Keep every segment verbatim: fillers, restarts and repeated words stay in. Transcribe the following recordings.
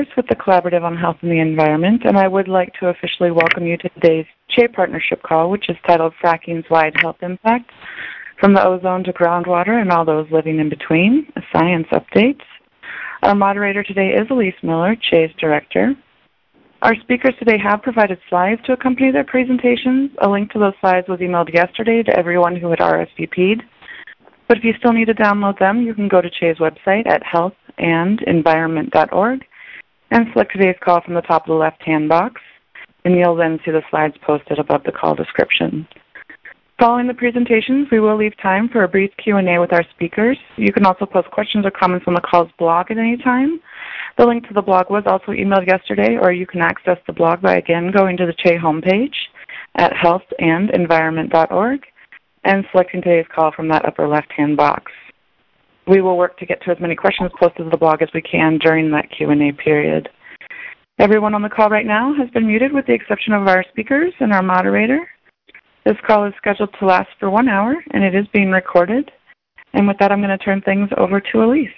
with the Collaborative on Health and the Environment, and I would like to officially welcome you to today's C H E Partnership Call, which is titled Fracking's Wide Health Impact, from the ozone to groundwater and all those living in between, a science update. Our moderator today is Elise Miller, C H E's director. Our speakers today have provided slides to accompany their presentations. A link to those slides was emailed yesterday to everyone who had R S V P'd. But if you still need to download them, you can go to C H E's website at health and environment dot org and select today's call from the top of the left-hand box, and you'll then see the slides posted above the call description. Following the presentations, we will leave time for a brief Q and A with our speakers. You can also post questions or comments on the call's blog at any time. The link to the blog was also emailed yesterday, or you can access the blog by, again, going to the C H E homepage at health and environment dot org and selecting today's call from that upper left-hand box. We will work to get to as many questions posted to the blog as we can during that Q and A period. Everyone on the call right now has been muted with the exception of our speakers and our moderator. This call is scheduled to last for one hour, and it is being recorded. And with that, I'm going to turn things over to Elise.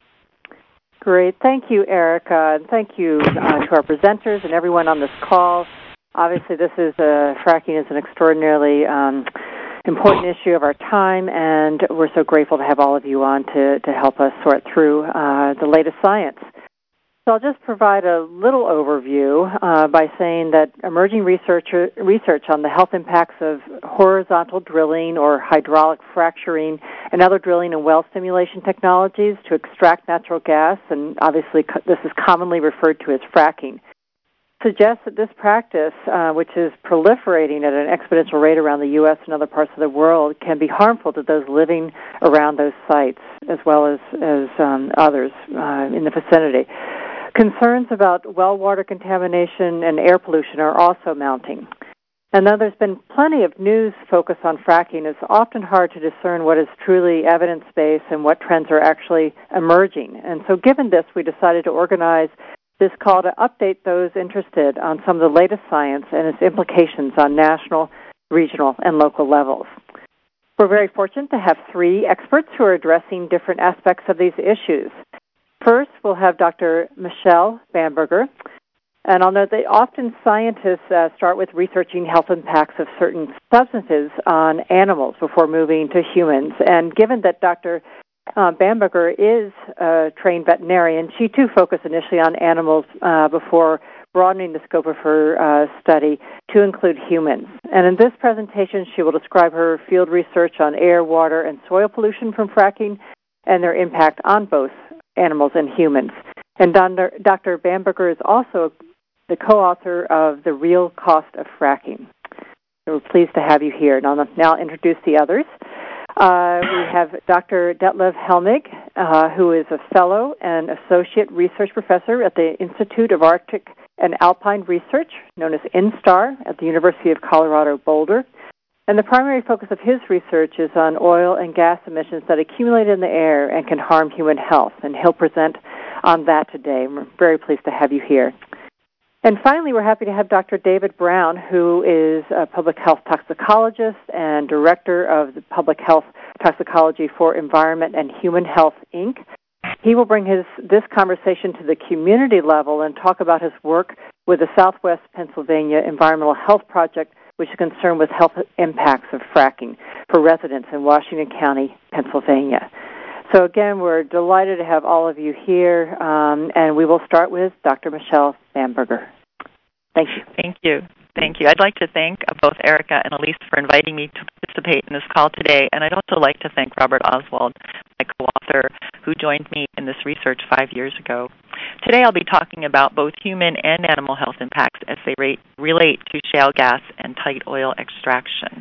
Great. Thank you, Erica, and thank you uh, to our presenters and everyone on this call. Obviously, this is uh, fracking is an extraordinarily um, important issue of our time, and we're so grateful to have all of you on to, to help us sort through uh, the latest science. So I'll just provide a little overview uh, by saying that emerging research, research on the health impacts of horizontal drilling or hydraulic fracturing and other drilling and well stimulation technologies to extract natural gas, and obviously this is commonly referred to as fracking, suggests that this practice, uh, which is proliferating at an exponential rate around the U S and other parts of the world, can be harmful to those living around those sites as well as, as um, others uh, in the vicinity. Concerns about well water contamination and air pollution are also mounting. And though there's been plenty of news focused on fracking, it's often hard to discern what is truly evidence-based and what trends are actually emerging. And so given this, we decided to organize this call to update those interested on some of the latest science and its implications on national, regional, and local levels. We're very fortunate to have three experts who are addressing different aspects of these issues. First, we'll have Doctor Michelle Bamberger. And I'll note that often scientists uh, start with researching health impacts of certain substances on animals before moving to humans. And given that Doctor Uh, Bamberger is a trained veterinarian, she too focused initially on animals uh, before broadening the scope of her uh, study to include humans. And in this presentation, she will describe her field research on air, water, and soil pollution from fracking and their impact on both animals and humans. And Doctor Bamberger is also the co-author of The Real Cost of Fracking. So we're pleased to have you here. And I'll now introduce the others. Uh, we have Doctor Detlev Helmig, uh, who is a fellow and associate research professor at the Institute of Arctic and Alpine Research, known as INSTAR, at the University of Colorado Boulder. And the primary focus of his research is on oil and gas emissions that accumulate in the air and can harm human health. And he'll present on that today. We're very pleased to have you here. And finally, we're happy to have Doctor David Brown, who is a public health toxicologist and director of the Public Health Toxicology for Environment and Human Health, Incorporated. He will bring his this conversation to the community level and talk about his work with the Southwest Pennsylvania Environmental Health Project, which is concerned with health impacts of fracking for residents in Washington County, Pennsylvania. So again, we're delighted to have all of you here, um, and we will start with Doctor Michelle Bamberger. Thank you. Thank you. Thank you. I'd like to thank both Erica and Elise for inviting me to participate in this call today, and I'd also like to thank Robert Oswald, my co-author, who joined me in this research five years ago. Today I'll be talking about both human and animal health impacts as they rate, relate to shale gas and tight oil extraction.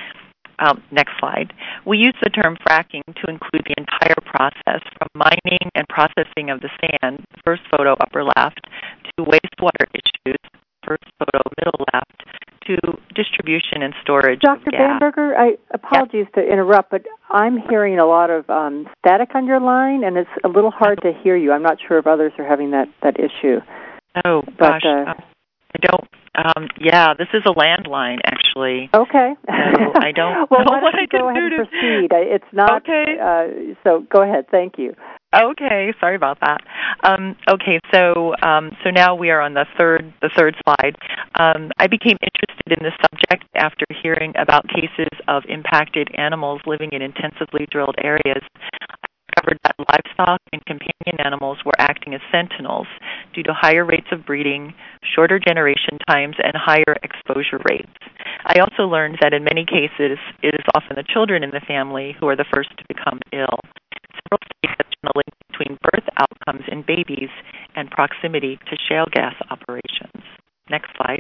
Um, next slide. We use the term fracking to include the entire process, from mining and processing of the sand, first photo upper left, to wastewater issues, first photo middle left, to distribution and storage Doctor of gas. Bamberger, I apologies yep. to interrupt, but I'm hearing a lot of um, static on your line, and it's a little hard to hear you. I'm not sure if others are having that, that issue. Oh, but, gosh. Uh, um, I don't, um, yeah, this is a landline, actually. Okay. So I don't well, know why what don't I you go can ahead do and to... proceed? It's not, okay. Uh, so go ahead. Thank you. Okay, sorry about that. Um, okay, so um, so now we are on the third the third slide. Um, I became interested in this subject after hearing about cases of impacted animals living in intensively drilled areas. I discovered that livestock and companion animals were acting as sentinels due to higher rates of breeding, shorter generation times, and higher exposure rates. I also learned that in many cases, it is often the children in the family who are the first to become ill. Several studies have shown a link between birth outcomes in babies and proximity to shale gas operations. Next slide.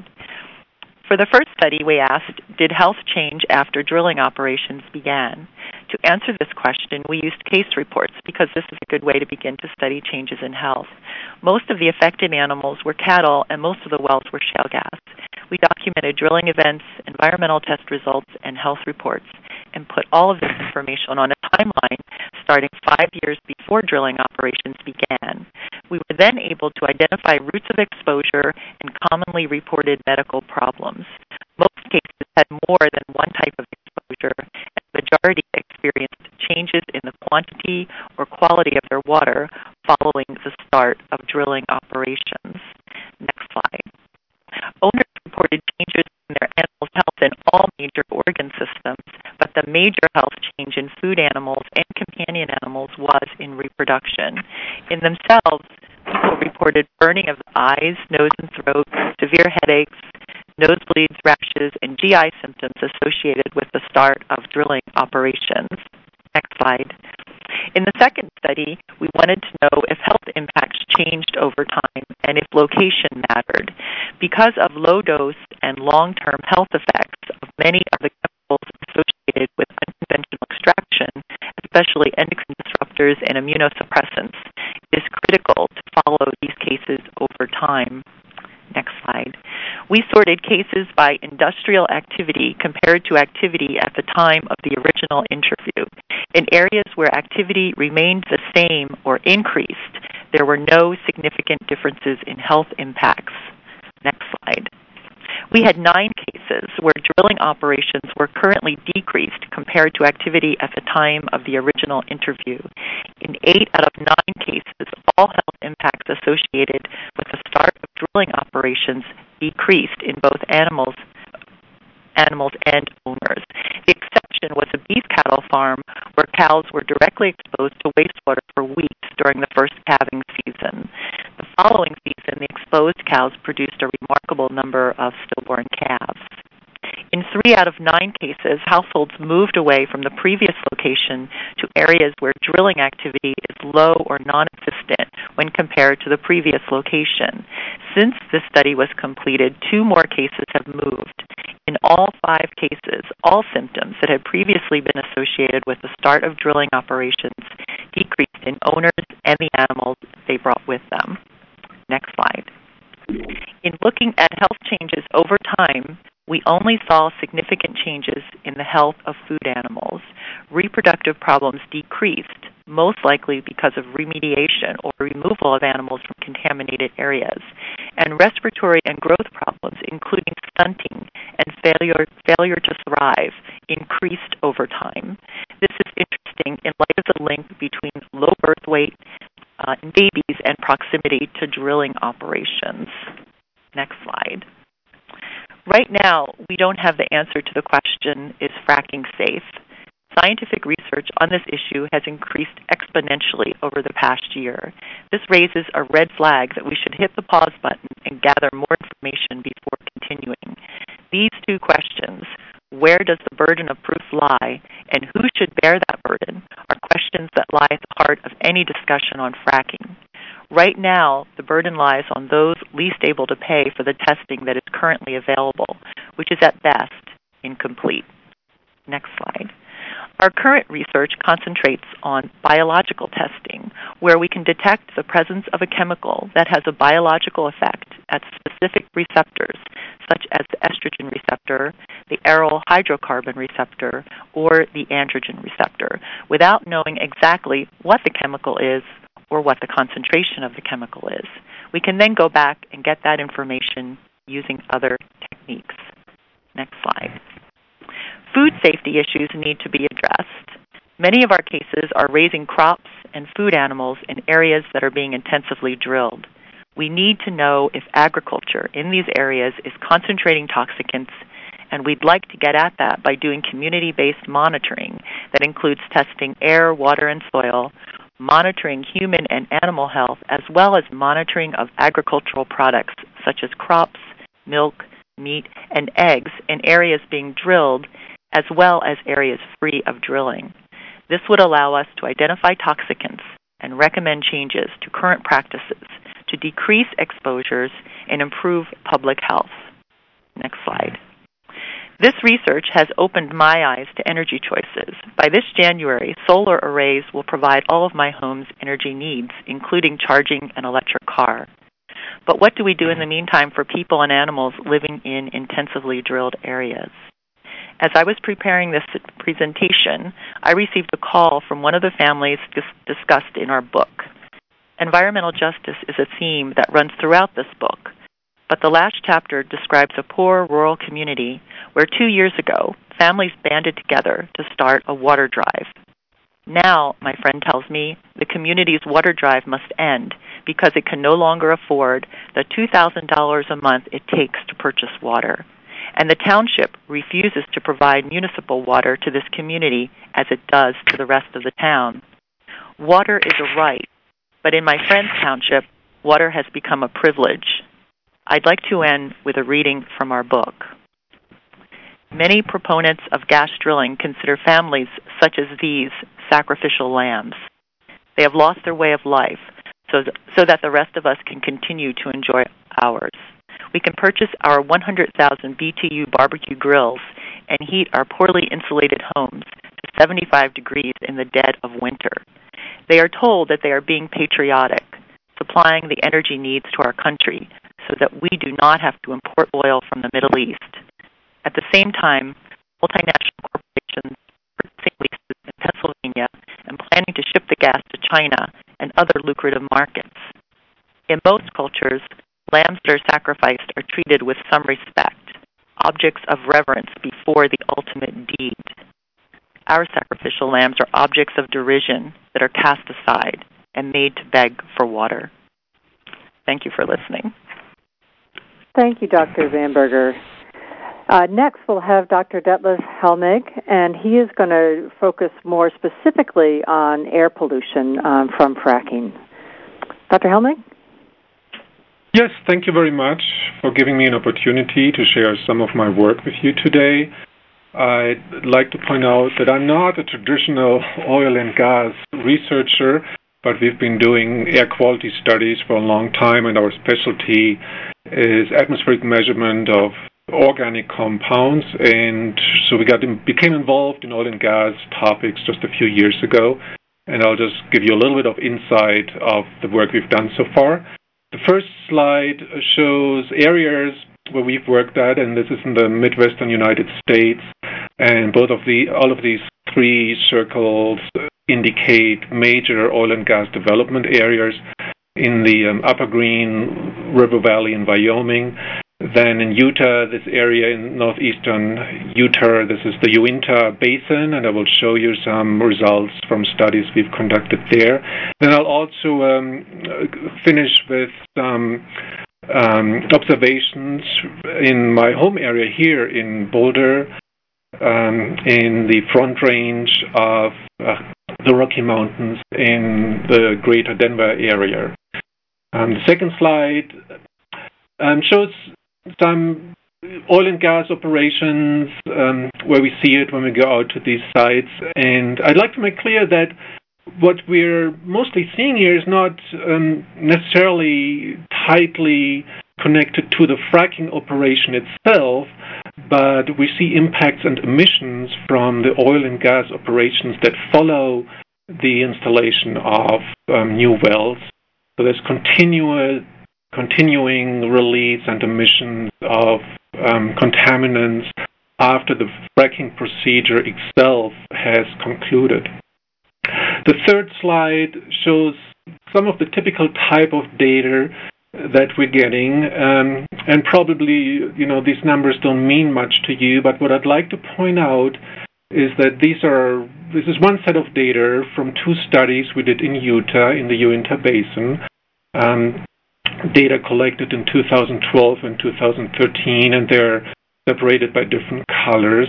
For the first study, we asked, did health change after drilling operations began? To answer this question, we used case reports because this is a good way to begin to study changes in health. Most of the affected animals were cattle, and most of the wells were shale gas. We documented drilling events, environmental test results, and health reports, and put all of this information on a timeline starting five years before drilling operations began. We were then able to identify routes of exposure and commonly reported medical problems. Most cases had more than one type of exposure, and the majority experienced changes in the quantity or quality of their water following the start of drilling operations. Next slide. Owners reported changes in their animals' health in all major organ systems, but the major health change in food animals and companion animals was in reproduction. In themselves, people reported burning of the eyes, nose, and throat, severe headaches, nosebleeds, rashes, and G I symptoms associated with the start of drilling operations. Next slide. In the second study, we wanted to know if health impacts changed over time and if location mattered. Because of low dose and long-term health effects of many of the chemicals associated with unconventional extraction, especially endocrine disruptors and immunosuppressants, it is critical to follow these cases over time. Next slide. We sorted cases by industrial activity compared to activity at the time of the original interview. In areas where activity remained the same or increased, there were no significant differences in health impacts. Next slide. We had nine cases where drilling operations were currently decreased compared to activity at the time of the original interview. In eight out of nine cases, all health impacts associated with the start of drilling operations decreased in both animals, animals and owners. The exception was a beef cattle farm where cows were directly exposed to wastewater for weeks during the first calving season. The following season, the exposed cows produced a remarkable number of stillborn calves. In three out of nine cases, households moved away from the previous location to areas where drilling activity is low or non-existent when compared to the previous location. Since this study was completed, two more cases have moved. In all five cases, all symptoms that had previously been associated with the start of drilling operations decreased in owners and the animals they brought with them. Next slide. In looking at health changes over time, we only saw significant changes in the health of food animals. Reproductive problems decreased, most likely because of remediation or removal of animals from contaminated areas. And respiratory and growth problems, including stunting and failure, failure to thrive, increased over time. This is interesting in light of the link between low birth weight uh, in babies and proximity to drilling operations. Next slide. Right now, we don't have the answer to the question, is fracking safe? Scientific research on this issue has increased exponentially over the past year. This raises a red flag that we should hit the pause button and gather more information before continuing. These two questions, where does the burden of proof lie, and who should bear that burden, are questions that lie at the heart of any discussion on fracking. Right now, the burden lies on those least able to pay for the testing that is currently available, which is at best incomplete. Next slide. Our current research concentrates on biological testing, where we can detect the presence of a chemical that has a biological effect at specific receptors, such as the estrogen receptor, the aryl hydrocarbon receptor, or the androgen receptor, without knowing exactly what the chemical is or what the concentration of the chemical is. We can then go back and get that information using other techniques. Next slide. Food safety issues need to be addressed. Many of our cases are raising crops and food animals in areas that are being intensively drilled. We need to know if agriculture in these areas is concentrating toxicants, and we'd like to get at that by doing community-based monitoring that includes testing air, water, and soil, monitoring human and animal health, as well as monitoring of agricultural products such as crops, milk, meat, and eggs in areas being drilled, as well as areas free of drilling. This would allow us to identify toxicants and recommend changes to current practices to decrease exposures and improve public health. Next slide. This research has opened my eyes to energy choices. By this January, solar arrays will provide all of my home's energy needs, including charging an electric car. But what do we do in the meantime for people and animals living in intensively drilled areas? As I was preparing this presentation, I received a call from one of the families dis- discussed in our book. Environmental justice is a theme that runs throughout this book, but the last chapter describes a poor rural community where two years ago, families banded together to start a water drive. Now, my friend tells me, the community's water drive must end because it can no longer afford the two thousand dollars a month it takes to purchase water. And the township refuses to provide municipal water to this community as it does to the rest of the town. Water is a right, but in my friend's township, water has become a privilege. I'd like to end with a reading from our book. Many proponents of gas drilling consider families such as these sacrificial lambs. They have lost their way of life so, th- so that the rest of us can continue to enjoy ours. We can purchase our one hundred thousand B T U barbecue grills and heat our poorly insulated homes to seventy-five degrees in the dead of winter. They are told that they are being patriotic, supplying the energy needs to our country so that we do not have to import oil from the Middle East. At the same time, multinational corporations are purchasing leases in Pennsylvania and planning to ship the gas to China and other lucrative markets. In most cultures, lambs that are sacrificed are treated with some respect, objects of reverence before the ultimate deed. Our sacrificial lambs are objects of derision that are cast aside and made to beg for water. Thank you for listening. Thank you, Doctor Zamberger. Uh, next, we'll have Doctor Detlef Helmig, and he is going to focus more specifically on air pollution um, from fracking. Doctor Helmig? Yes, thank you very much for giving me an opportunity to share some of my work with you today. I'd like to point out that I'm not a traditional oil and gas researcher, but we've been doing air quality studies for a long time, and our specialty is atmospheric measurement of organic compounds, and so we got became involved in oil and gas topics just a few years ago, and I'll just give you a little bit of insight of the work we've done so far. The first slide shows areas where we've worked at, and this is in the Midwestern United States, and both of the all of these three circles indicate major oil and gas development areas. In the um, Upper Green River Valley in Wyoming. Then in Utah, this area in northeastern Utah, this is the Uinta Basin, and I will show you some results from studies we've conducted there. Then I'll also um, finish with some um, observations in my home area here in Boulder, um, in the Front Range of uh, the Rocky Mountains in the greater Denver area. Um, the second slide um, shows some oil and gas operations um, where we see it when we go out to these sites. And I'd like to make clear that what we're mostly seeing here is not um, necessarily tightly connected to the fracking operation itself, but we see impacts and emissions from the oil and gas operations that follow the installation of um, new wells. So there's continuous continuing release and emissions of um, contaminants after the fracking procedure itself has concluded. The third slide shows some of the typical type of data that we're getting, um, and probably, you know, these numbers don't mean much to you, but what I'd like to point out is that these are this is one set of data from two studies we did in Utah in the Uinta Basin. Um, data collected in two thousand twelve and two thousand thirteen, and they're separated by different colors.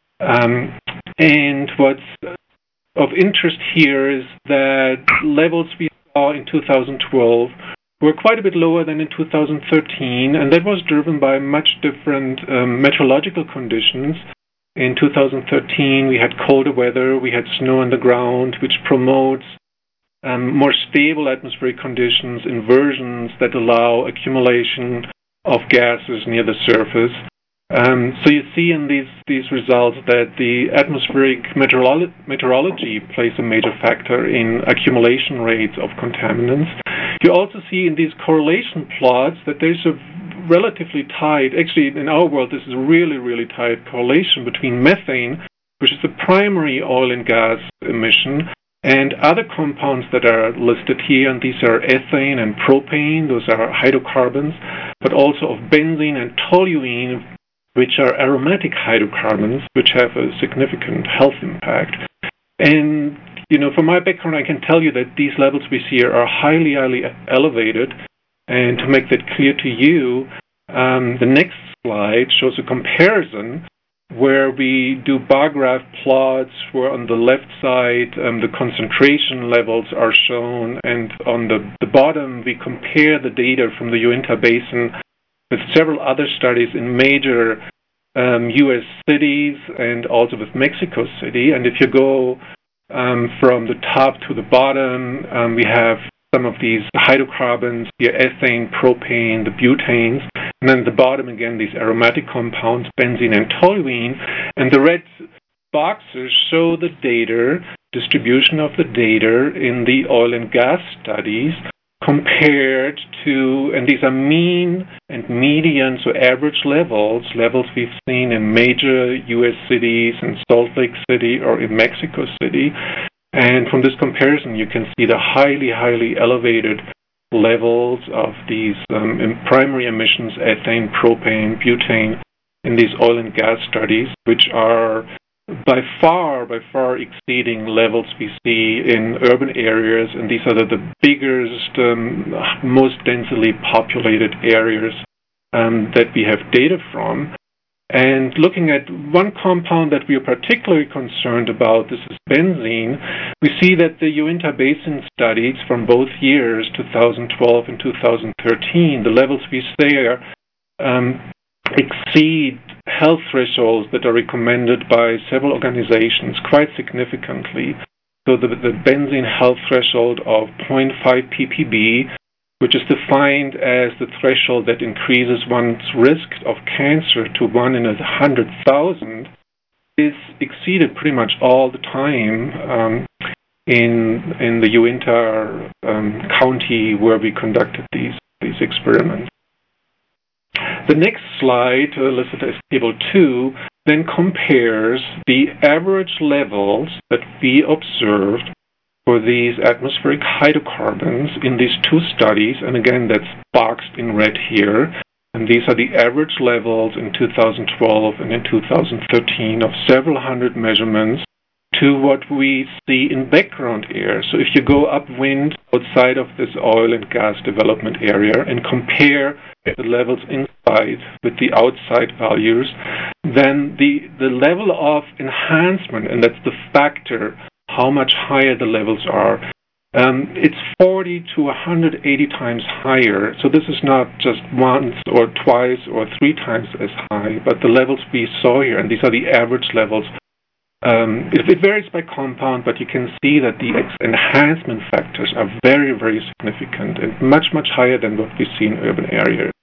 Um, and what's of interest here is that levels we saw in two thousand twelve were quite a bit lower than in two thousand thirteen, and that was driven by much different um, meteorological conditions. In two thousand thirteen, we had colder weather, we had snow on the ground, which promotes um, more stable atmospheric conditions, inversions that allow accumulation of gases near the surface. Um, so you see in these, these results that the atmospheric meteorolo- meteorology plays a major factor in accumulation rates of contaminants. You also see in these correlation plots that there's a relatively tight, actually in our world this is a really, really tight correlation between methane, which is the primary oil and gas emission, and other compounds that are listed here, and these are ethane and propane, those are hydrocarbons, but also of benzene and toluene, which are aromatic hydrocarbons, which have a significant health impact. And, you know, from my background, I can tell you that these levels we see are highly, highly elevated. And to make that clear to you, um, the next slide shows a comparison where we do bar graph plots where on the left side um, the concentration levels are shown, and on the, the bottom we compare the data from the Uinta Basin with several other studies in major um, U S cities and also with Mexico City. And if you go um, from the top to the bottom, um, we have some of these hydrocarbons, the ethane, propane, the butanes, and then at the bottom again these aromatic compounds, benzene and toluene. And the red boxes show the data, distribution of the data in the oil and gas studies compared to, and these are mean and median, so average levels, levels we've seen in major U S cities, in Salt Lake City or in Mexico City. And from this comparison, you can see the highly, highly elevated levels of these um, primary emissions, ethane, propane, butane, in these oil and gas studies, which are by far, by far exceeding levels we see in urban areas. And these are the, the biggest, um, most densely populated areas um, that we have data from. And looking at one compound that we are particularly concerned about, this is benzene, we see that the Uinta Basin studies from both years, two thousand twelve and two thousand thirteen, the levels we see there um, exceed health thresholds that are recommended by several organizations quite significantly. So the, the benzene health threshold of zero point five ppb, which is defined as the threshold that increases one's risk of cancer to one in a hundred thousand, is exceeded pretty much all the time um, in in the Uinta um, county where we conducted these these experiments. The next slide, uh, listed as table two, then compares the average levels that we observed for these atmospheric hydrocarbons in these two studies, and again that's boxed in red here, and these are the average levels in two thousand twelve and in two thousand thirteen of several hundred measurements to what we see in background air. So if you go upwind outside of this oil and gas development area and compare the levels inside with the outside values, then the, the level of enhancement, and that's the factor how much higher the levels are, um, it's forty to one hundred eighty times higher. So this is not just once or twice or three times as high, but the levels we saw here, and these are the average levels. Um, it, it varies by compound, but you can see that the ex- enhancement factors are very, very significant and much, much higher than what we see in urban areas.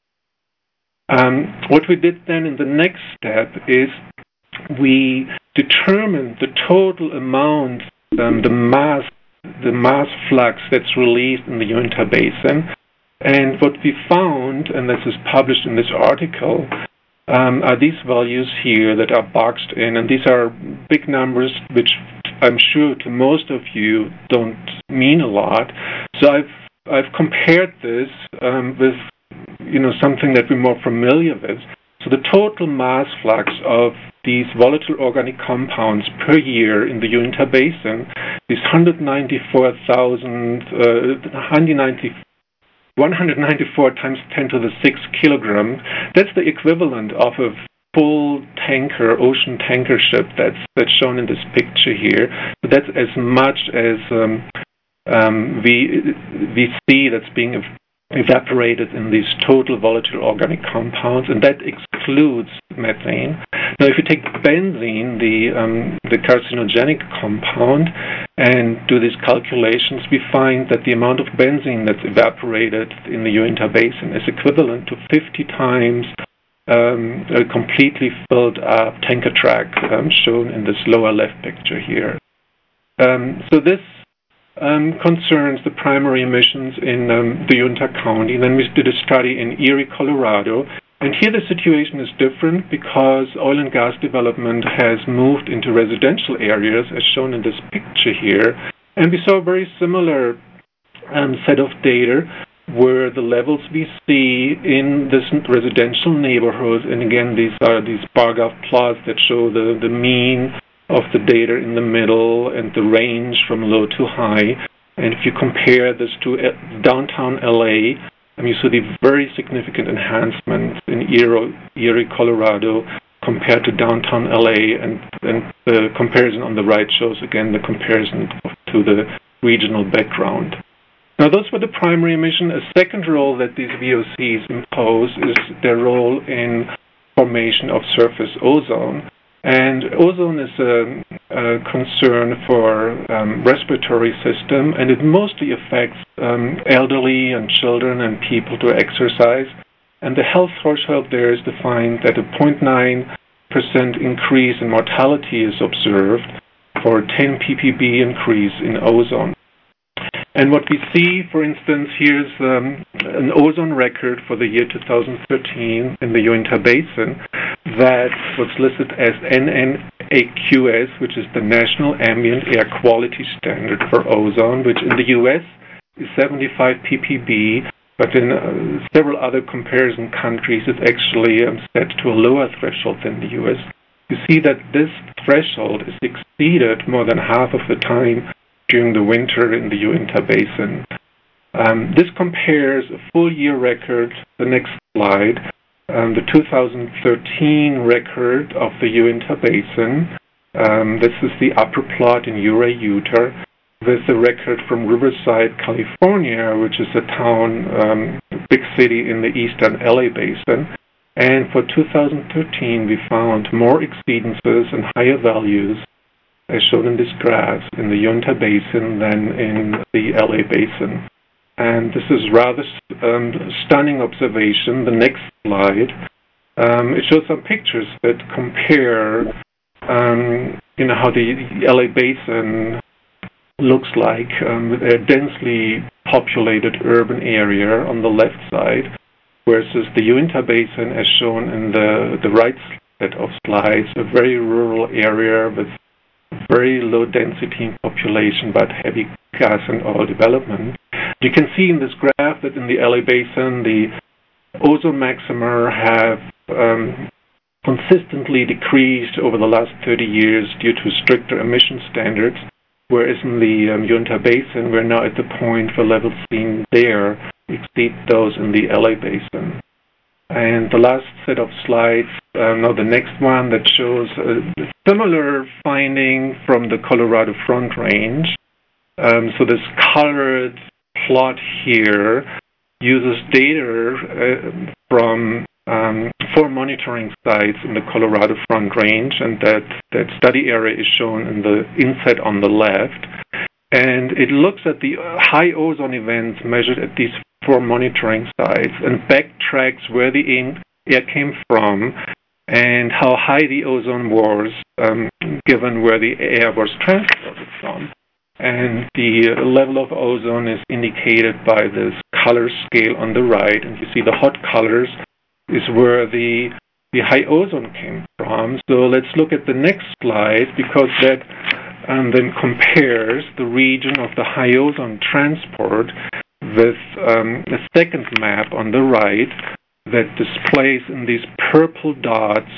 Um, what we did then in the next step is we determined the total amount, um, the mass, the mass flux that's released in the Uinta Basin. And what we found, and this is published in this article, Um, are these values here that are boxed in, and these are big numbers which I'm sure to most of you don't mean a lot. So I've I've compared this um, with you know something that we're more familiar with. So the total mass flux of these volatile organic compounds per year in the Uinta Basin, these one hundred ninety-four thousand, uh, one hundred ninety-four times ten to the six kilograms, that's the equivalent of a full tanker, ocean tanker ship that's that's shown in this picture here. So that's as much as um, um, we we see that's being evaporated in these total volatile organic compounds, and that excludes methane. Now, if you take benzene, the um, the carcinogenic compound, and do these calculations, we find that the amount of benzene that's evaporated in the Uinta Basin is equivalent to fifty times um, a completely filled up tanker track, um, shown in this lower left picture here. Um, so this Um, concerns the primary emissions in um, the Uinta County. Then we did a study in Erie, Colorado, and here the situation is different because oil and gas development has moved into residential areas, as shown in this picture here, and we saw a very similar um, set of data where the levels we see in this residential neighborhood, and again these are these bar graph plots that show the, the mean of the data in the middle and the range from low to high. And if you compare this to downtown L A, and you see the very significant enhancements in Erie, Erie, Colorado compared to downtown L A, and, and the comparison on the right shows again the comparison to the regional background. Now, those were the primary emission. A second role that these V O Cs impose is their role in formation of surface ozone. And ozone is a, a concern for um, respiratory system, and it mostly affects um, elderly and children and people to exercise. And the health threshold there is defined that a zero point nine percent increase in mortality is observed for a ten p p b increase in ozone. And what we see, for instance, here's um, an ozone record for the year two thousand thirteen in the Uinta Basin that was listed as N N A Q S, which is the National Ambient Air Quality Standard for ozone, which in the U S is seventy-five p p b, but in uh, several other comparison countries it's actually um, set to a lower threshold than the U S. You see that this threshold is exceeded more than half of the time during the winter in the Uinta Basin. Um, this compares a full year record, the next slide, um, the two thousand thirteen record of the Uinta Basin. Um, this is the upper plot in Ouray, Utah, with the record from Riverside, California, which is a town, um, big city in the eastern L A Basin. And for two thousand thirteen, we found more exceedances and higher values, as shown in this graph, in the Uinta Basin than in the L A Basin. And this is rather um, stunning observation. The next slide, um, it shows some pictures that compare, um, you know, how the L A Basin looks like, um, a densely populated urban area on the left side, versus the Uinta Basin, as shown in the, the right set of slides, a very rural area with very low density population but heavy gas and oil development. You can see in this graph that in the L A Basin, the ozone maxima have um, consistently decreased over the last thirty years due to stricter emission standards, whereas in the um, Uinta Basin, we're now at the point where levels seen there exceed those in the L A Basin. And the last set of slides, uh, now the next one that shows a similar finding from the Colorado Front Range. Um, so this colored plot here uses data uh, from um, four monitoring sites in the Colorado Front Range, and that, that study area is shown in the inset on the left. And it looks at the high ozone events measured at these four monitoring sites and backtracks where the air came from and how high the ozone was um, given where the air was transported from. And the level of ozone is indicated by this color scale on the right. And you see the hot colors is where the, the high ozone came from. So let's look at the next slide, because that um, then compares the region of the high ozone transport with um, a second map on the right that displays in these purple dots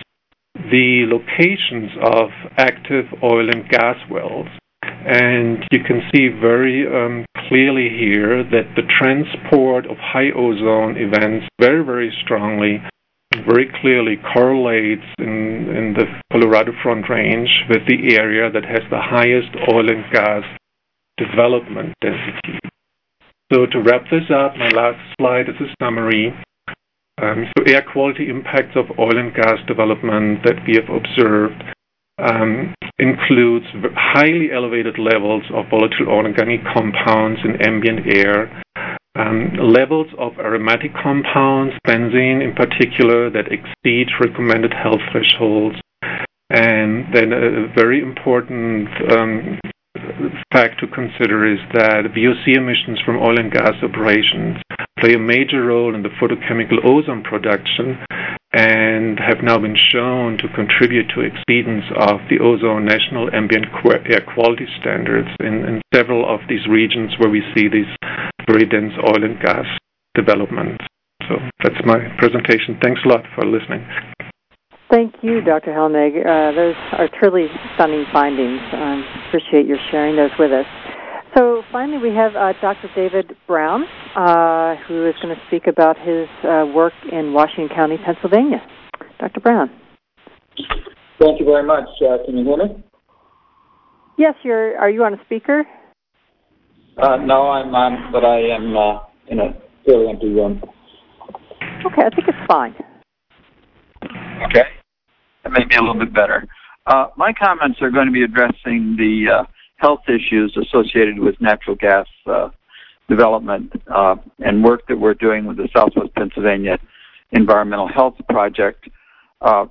the locations of active oil and gas wells. And you can see very um, clearly here that the transport of high ozone events very, very strongly, very clearly correlates in, in the Colorado Front Range with the area that has the highest oil and gas development density. So to wrap this up, my last slide is a summary. Um, so air quality impacts of oil and gas development that we have observed um, includes highly elevated levels of volatile organic compounds in ambient air, um, levels of aromatic compounds, benzene in particular, that exceed recommended health thresholds, and then a very important um, fact to consider is that V O C emissions from oil and gas operations play a major role in the photochemical ozone production and have now been shown to contribute to exceedance of the ozone national ambient air quality standards in, in several of these regions where we see these very dense oil and gas developments. So that's my presentation. Thanks a lot for listening. Thank you, Doctor Helmig. Uh, those are truly stunning findings. Um, appreciate your sharing those with us. So finally, we have uh, Doctor David Brown, uh, who is going to speak about his uh, work in Washington County, Pennsylvania. Doctor Brown. Thank you very much. Uh, can you hear me? Yes, you're. Are you on a speaker? Uh, no, I'm on, but I am uh, in a fairly empty room. Okay, I think it's fine. Okay. That may be a little bit better. Uh, my comments are going to be addressing the uh, health issues associated with natural gas uh, development uh, and work that we're doing with the Southwest Pennsylvania Environmental Health Project. Uh,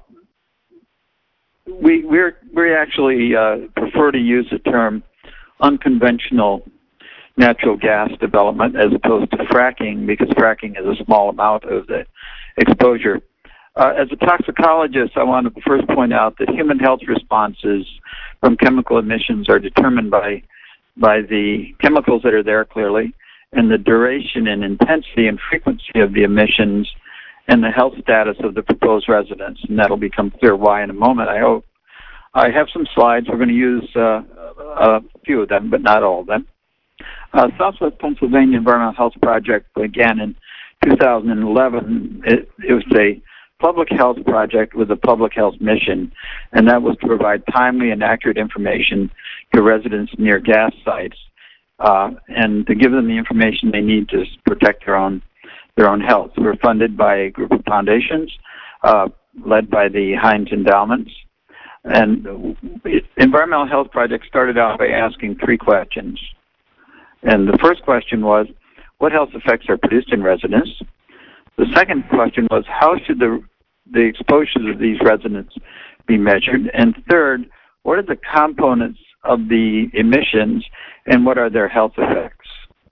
we we're, we actually uh, prefer to use the term unconventional natural gas development as opposed to fracking, because fracking is a small amount of the exposure. Uh, as a toxicologist, I want to first point out that human health responses from chemical emissions are determined by by the chemicals that are there, clearly, and the duration and intensity and frequency of the emissions and the health status of the proposed residents. And that'll become clear why in a moment, I hope. I have some slides. We're going to use uh, a few of them, but not all of them. Uh, Southwest Pennsylvania Environmental Health Project began in two thousand eleven. It, it was a public health project with a public health mission, and that was to provide timely and accurate information to residents near gas sites, uh, and to give them the information they need to protect their own their own health. We're funded by a group of foundations, uh, led by the Heinz Endowments, and the Environmental Health Project started out by asking three questions. And the first question was, what health effects are produced in residents? The second question was, how should the the exposures of these residents be measured? And third, what are the components of the emissions and what are their health effects?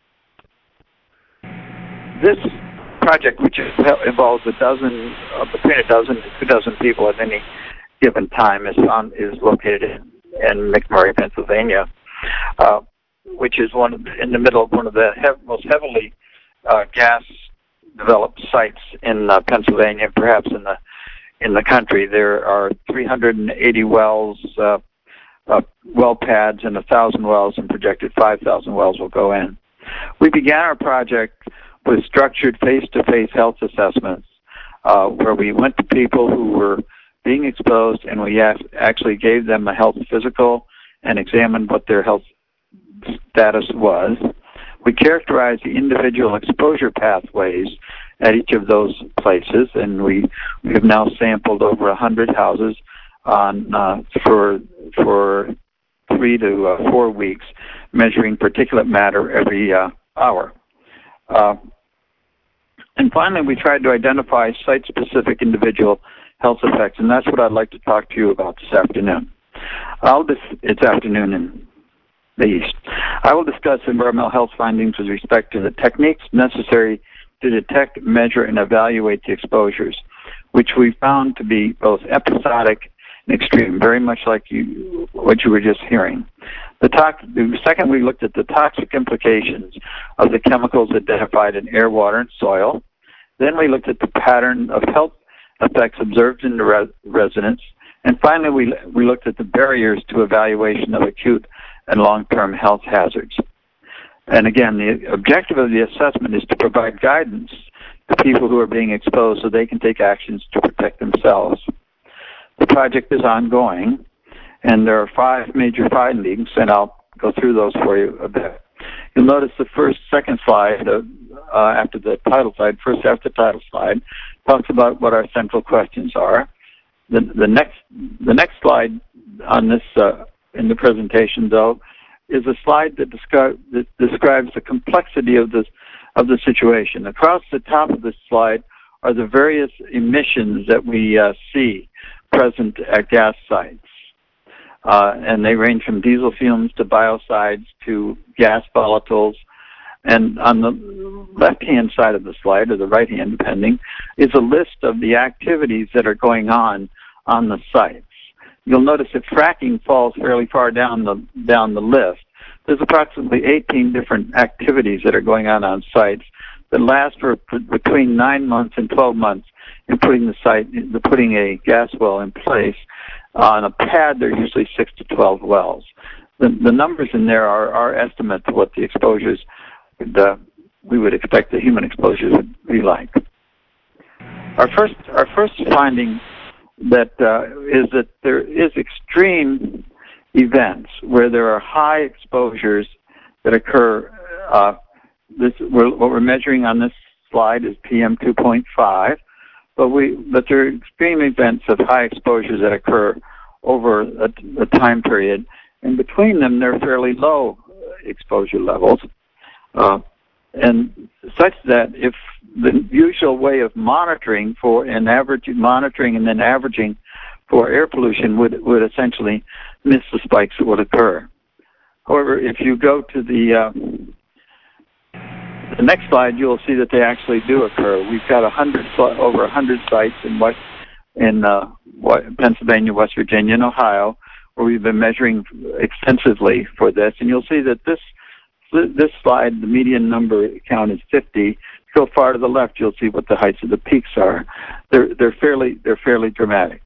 This project, which involves a dozen, uh, between a dozen and two dozen people at any given time, is on, is located in, in McMurray, Pennsylvania, uh, which is one of the, in the middle of one of the hev- most heavily uh, gas developed sites in uh, Pennsylvania, perhaps in the in the country. There are three hundred eighty wells, uh, uh, well pads, and one thousand wells, and projected five thousand wells will go in. We began our project with structured face-to-face health assessments, uh, where we went to people who were being exposed, and we actually gave them a health physical and examined what their health status was. We characterized the individual exposure pathways at each of those places, and we, we have now sampled over one hundred houses on uh, for for three to uh, four weeks, measuring particulate matter every uh, hour. Uh, and finally, we tried to identify site-specific individual health effects, and that's what I'd like to talk to you about this afternoon. I'll dis- it's afternoon in the East. I will discuss environmental health findings with respect to the techniques necessary to detect, measure, and evaluate the exposures, which we found to be both episodic and extreme, very much like you, what you were just hearing. The, tox- the second, we looked at the toxic implications of the chemicals identified in air, water, and soil. Then we looked at the pattern of health effects observed in the res- residents And finally, we, we looked at the barriers to evaluation of acute and long-term health hazards. And again, the objective of the assessment is to provide guidance to people who are being exposed so they can take actions to protect themselves. The project is ongoing, and there are five major findings, and I'll go through those for you a bit. You'll notice the first, second slide uh, uh, after the title slide, first after the title slide, talks about what our central questions are. The, the next, the next slide on this uh, in the presentation, though, is a slide that, descri- that describes the complexity of this of the situation. Across the top of this slide are the various emissions that we uh, see present at gas sites. Uh, and they range from diesel fumes to biocides to gas volatiles. And on the left-hand side of the slide, or the right-hand, depending, is a list of the activities that are going on on the sites. You'll notice that fracking falls fairly far down the down the list. There's approximately eighteen different activities that are going on on sites that last for between nine months and twelve months in putting the site, the putting a gas well in place. On a pad, there are usually six to twelve wells. The, the numbers in there are our estimate of what the exposures would, uh, we would expect the human exposures would be like. Our first, our first finding that uh, is that there is extreme events where there are high exposures that occur. Uh, this we're, what we're measuring on this slide is P M two point five, but we but there are extreme events of high exposures that occur over a, a time period, and between them there are fairly low exposure levels, uh, and such that if the usual way of monitoring for an average monitoring and then averaging for air pollution would would essentially miss the spikes that would occur. However, if you go to the uh, the next slide, you'll see that they actually do occur. We've got a hundred over a hundred sites in West in uh, Pennsylvania, West Virginia, and Ohio, where we've been measuring extensively for this. And you'll see that this this slide, the median number count is fifty. Go far to the left, you'll see what the heights of the peaks are. They're they're fairly they're fairly dramatic.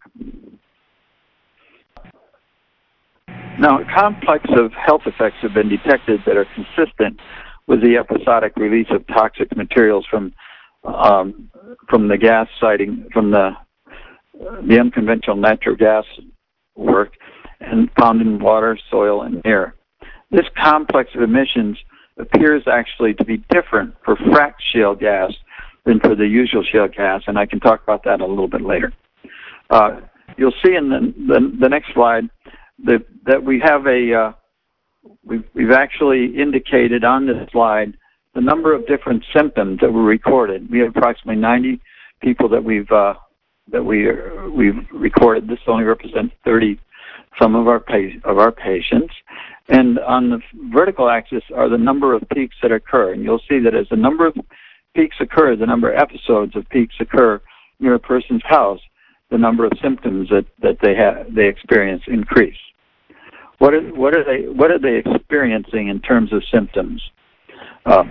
Now, a complex of health effects have been detected that are consistent with the episodic release of toxic materials from um, from the gas siting, from the the unconventional natural gas work, and found in water, soil, and air. This complex of emissions appears actually to be different for fracked shale gas than for the usual shale gas, and I can talk about that a little bit later. Uh, you'll see in the, the, the next slide that, that we have a, uh, we've, we've actually indicated on this slide the number of different symptoms that were recorded. We have approximately ninety people that we've uh, that we uh, we've recorded. This only represents thirty some of our pa- of our patients. And on the vertical axis are the number of peaks that occur. And you'll see that as the number of peaks occur, the number of episodes of peaks occur near a person's house, the number of symptoms that, that they have they experience increase. What are what are they what are they experiencing in terms of symptoms? Uh,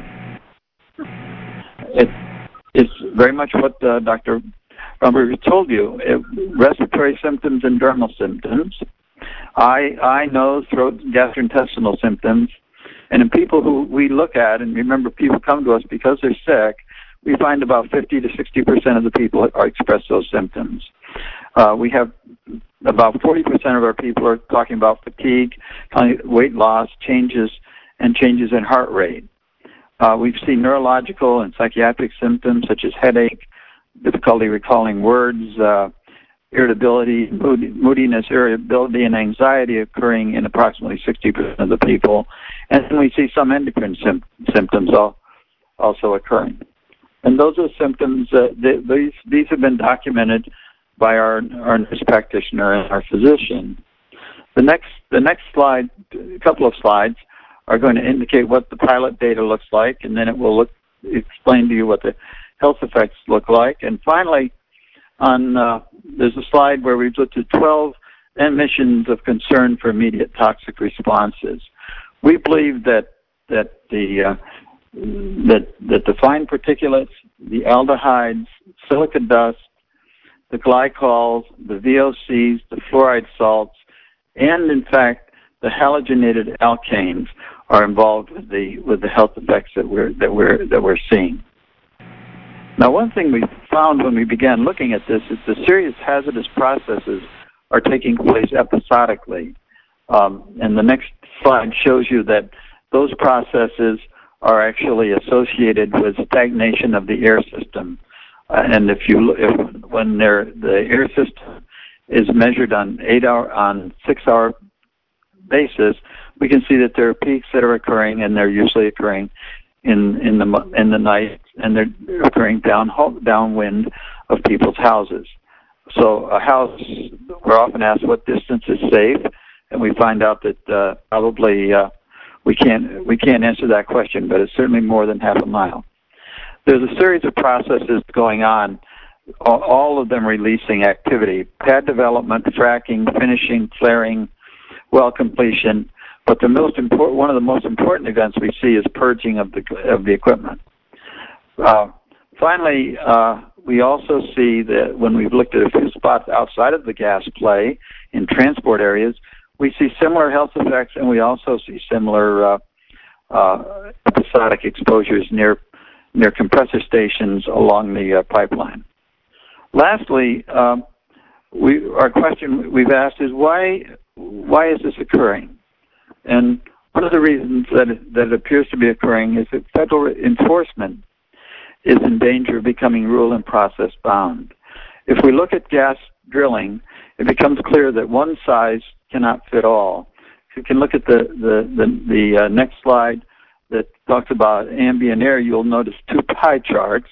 it, it's very much what uh, Doctor Romberg told you: it, respiratory symptoms and dermal symptoms. Eye, eye, nose, throat, gastrointestinal symptoms. And in people who we look at, and remember people come to us because they're sick, we find about fifty to sixty percent of the people are express those symptoms. Uh, we have about forty percent of our people are talking about fatigue, weight loss, changes, and changes in heart rate. Uh, we've seen neurological and psychiatric symptoms such as headache, difficulty recalling words, uh, irritability, mood, moodiness, irritability, and anxiety occurring in approximately sixty percent of the people. And then we see some endocrine sim- symptoms all, also occurring. And those are symptoms, uh, th- these, these have been documented by our, our nurse practitioner and our physician. The next, the next slide, a couple of slides, are going to indicate what the pilot data looks like, and then it will look, explain to you what the health effects look like. And finally, on uh, there's a slide where we've looked at twelve emissions of concern for immediate toxic responses. We believe that that the uh, that that the fine particulates, the aldehydes, silica dust, the glycols, the V O Cs, the fluoride salts, and in fact the halogenated alkanes are involved with the with the health effects that we're that we're that we're seeing. Now, one thing we found when we began looking at this is the serious hazardous processes are taking place episodically, um, and the next slide shows you that those processes are actually associated with stagnation of the air system. Uh, and if you if when they're, the air system is measured on eight hour on six hour basis, we can see that there are peaks that are occurring, and they're usually occurring in in the in the night, and they're occurring down downwind of people's houses. So a house, we're often asked what distance is safe, and we find out that uh, probably uh, we can't we can't answer that question, but it's certainly more than half a mile. There's a series of processes going on, all of them releasing activity: pad development, fracking, finishing, flaring, well completion. But the most important, one of the most important events we see is purging of the of the equipment. Uh, finally, uh, we also see that when we've looked at a few spots outside of the gas play in transport areas, we see similar health effects, and we also see similar uh, uh, episodic exposures near near compressor stations along the uh, pipeline. Lastly, um, we our question we've asked is why why is this occurring? And one of the reasons that it, that it appears to be occurring is that federal enforcement is in danger of becoming rule and process bound. If we look at gas drilling, it becomes clear that one size cannot fit all. If you can look at the the the, the uh, next slide that talks about ambient air, you'll notice two pie charts,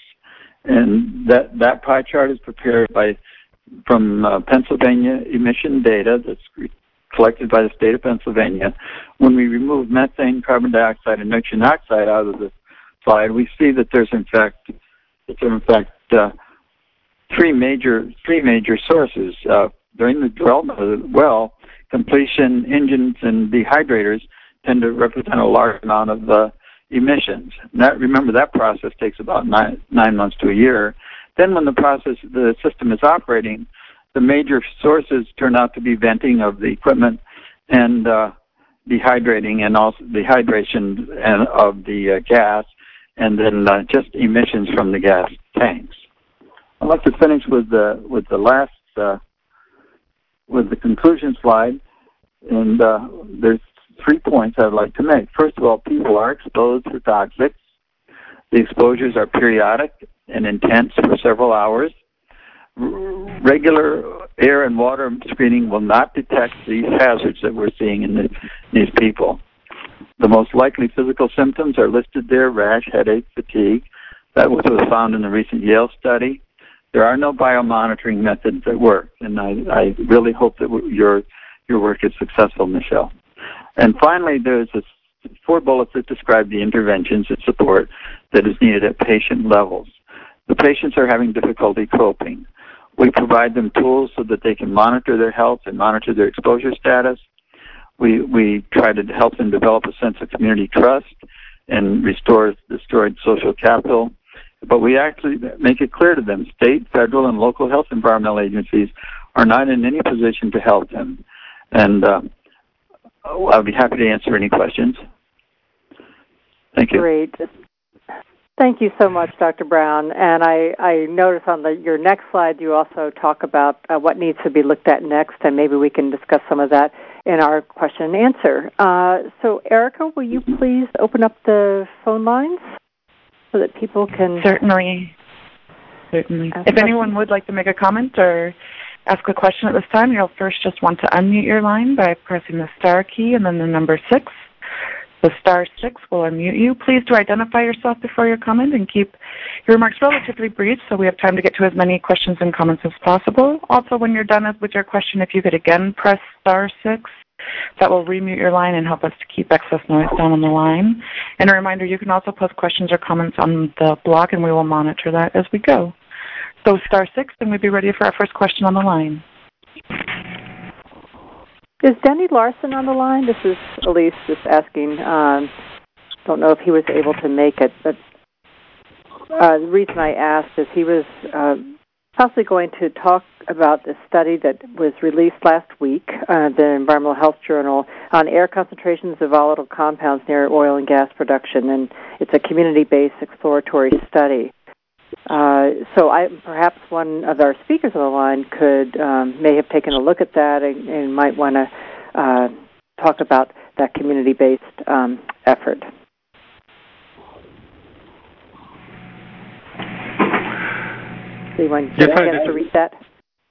and that that pie chart is prepared by from uh, Pennsylvania emission data that's collected by the state of Pennsylvania. When we remove methane, carbon dioxide, and nitrogen oxide out of the slide, we see that there's in fact that there are in fact uh, three major three major sources uh, during the development of the well. Completion engines and dehydrators tend to represent a large amount of uh, emissions. And that, remember, that process takes about nine nine months to a year. Then, when the process the system is operating, the major sources turn out to be venting of the equipment and uh, dehydrating and also dehydration and of the uh, gas, and then uh, just emissions from the gas tanks. I'd like to finish with the with the last uh, with the conclusion slide, and uh, there's three points I'd like to make. First of all, people are exposed to toxics. The exposures are periodic and intense for several hours. Regular air and water screening will not detect these hazards that we're seeing in the, these people. The most likely physical symptoms are listed there: rash, headache, fatigue. That was what was found in the recent Yale study. There are no biomonitoring methods that work, and I, I really hope that your your work is successful, Michelle. And finally, there's a, four bullets that describe the interventions and support that is needed at patient levels. The patients are having difficulty coping. We provide them tools so that they can monitor their health and monitor their exposure status. We we try to help them develop a sense of community trust and restore destroyed social capital. But we actually make it clear to them, state, federal, and local health environmental agencies are not in any position to help them. And uh, I'll be happy to answer any questions. Thank you. Great. Thank you so much, Doctor Brown. And I, I notice on the, your next slide you also talk about uh, what needs to be looked at next, and maybe we can discuss some of that in our question and answer. Uh, so, Erica, will you please open up the phone lines so that people can... Certainly. Certainly. If questions. Anyone would like to make a comment or ask a question at this time, you'll first just want to unmute your line by pressing the star key and then the number six. The star six will unmute you. Please do identify yourself before your comment and keep your remarks relatively brief so we have time to get to as many questions and comments as possible. Also, when you're done with your question, if you could again press star six, that will remute your line and help us to keep excess noise down on the line. And a reminder, you can also post questions or comments on the blog, and we will monitor that as we go. So star six, and we'll be ready for our first question on the line. Is Denny Larson on the line? This is Elise just asking. Um, don't know if he was able to make it, but uh, the reason I asked is he was uh, possibly going to talk about the study that was released last week, uh, the Environmental Health Journal, on air concentrations of volatile compounds near oil and gas production, and it's a community-based exploratory study. Uh, so I, perhaps one of our speakers on the line could um, may have taken a look at that and, and might want to uh, talk about that community-based um, effort. Do you want to get a chance to read that?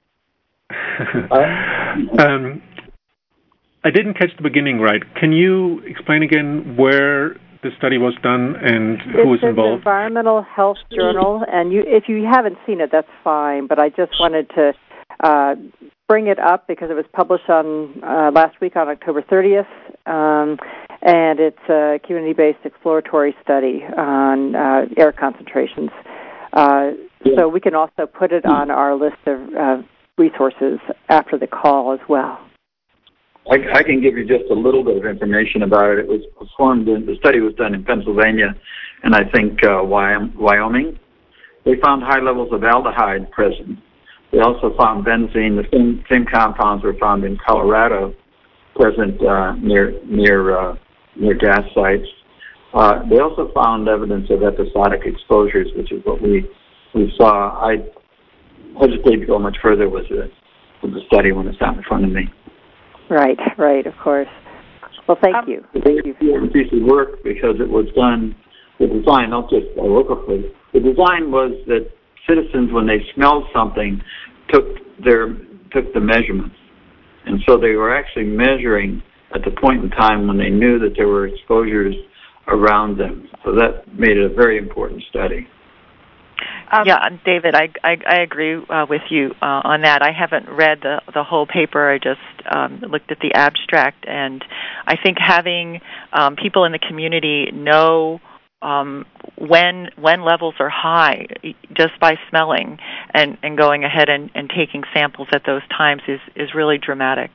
um, I didn't catch the beginning right. Can you explain again where the study was done and who was involved? It's in the Environmental Health Journal, and you, if you haven't seen it, that's fine, but I just wanted to uh, bring it up because it was published on uh, last week on October thirtieth, um, and it's a community-based exploratory study on uh, air concentrations. Uh, so we can also put it on our list of uh, resources after the call as well. I, I can give you just a little bit of information about it. It was performed, in, the study was done in Pennsylvania and I think uh, Wyoming. They found high levels of aldehyde present. They also found benzene. The same, same compounds were found in Colorado, present uh, near near uh, near gas sites. Uh, they also found evidence of episodic exposures, which is what we we saw. I hesitate to go much further with the, with the study when it's not in front of me. Right, right, of course. Well, thank um, you. It's an important piece of work because it was done, the design, not just locally. The design was that citizens, when they smelled something, took their took the measurements. And so they were actually measuring at the point in time when they knew that there were exposures around them. So that made it a very important study. Um, yeah, David, I, I, I agree uh, with you uh, on that. I haven't read the, the whole paper. I just um, looked at the abstract, and I think having um, people in the community know um, when when levels are high just by smelling and, and going ahead and, and taking samples at those times is, is really dramatic.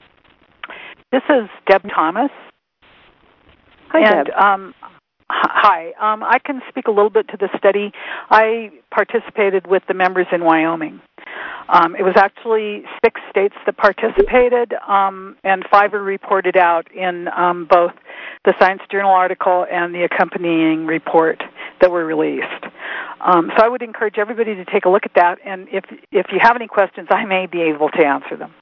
This is Deb Thomas. Hi, and, Deb. Um, Hi. Um, I can speak a little bit to the study. I participated with the members in Wyoming. Um, it was actually six states that participated, um, and five are reported out in um, both the Science Journal article and the accompanying report that were released. Um, so I would encourage everybody to take a look at that, and if if you have any questions, I may be able to answer them.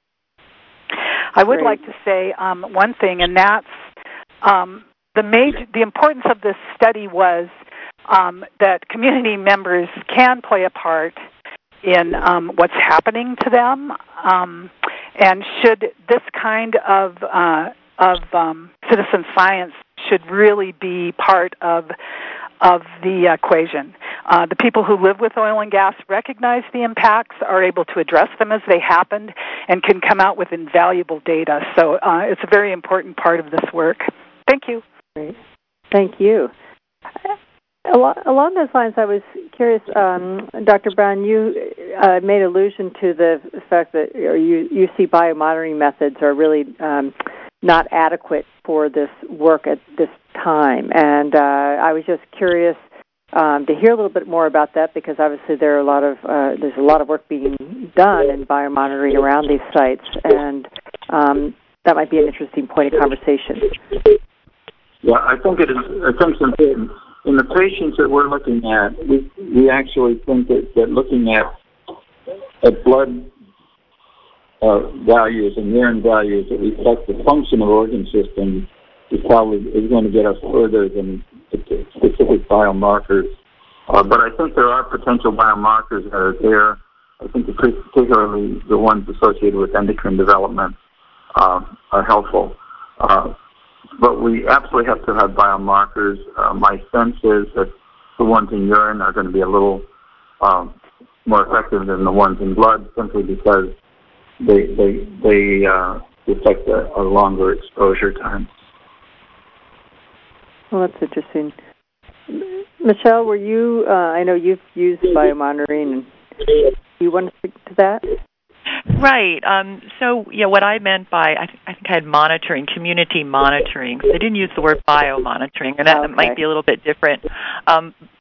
I would Great. like to say um, one thing, and that's um, The major, the importance of this study was um, that community members can play a part in um, what's happening to them, um, and should this kind of uh, of um, citizen science should really be part of of the equation. Uh, the people who live with oil and gas recognize the impacts, are able to address them as they happened, and can come out with invaluable data. So uh, it's a very important part of this work. Thank you. Great. Thank you. Along those lines, I was curious, um, Doctor Brown, you uh, made allusion to the fact that or you, you see biomonitoring methods are really um, not adequate for this work at this time. And uh, I was just curious um, to hear a little bit more about that because obviously there are a lot of uh, there's a lot of work being done in biomonitoring around these sites, and um, that might be an interesting point of conversation. Yeah, I think it is. I think it's important. In the patients that we're looking at, we we actually think that, that looking at at blood uh, values and urine values that reflect the function of organ systems is probably is going to get us further than specific biomarkers. Uh, but I think there are potential biomarkers that are there. I think particularly the ones associated with endocrine development uh, are helpful. Uh, But we absolutely have to have biomarkers. Uh, my sense is that the ones in urine are going to be a little um, more effective than the ones in blood, simply because they they they uh, reflect a, a longer exposure time. Well, that's interesting. Michelle, were you? Uh, I know you've used biomonitoring. And do you want to speak to that? Right. Um, so, yeah, what I meant by, I, th- I think I had monitoring, community monitoring. So I didn't use the word biomonitoring, and that okay. might be a little bit different. Um,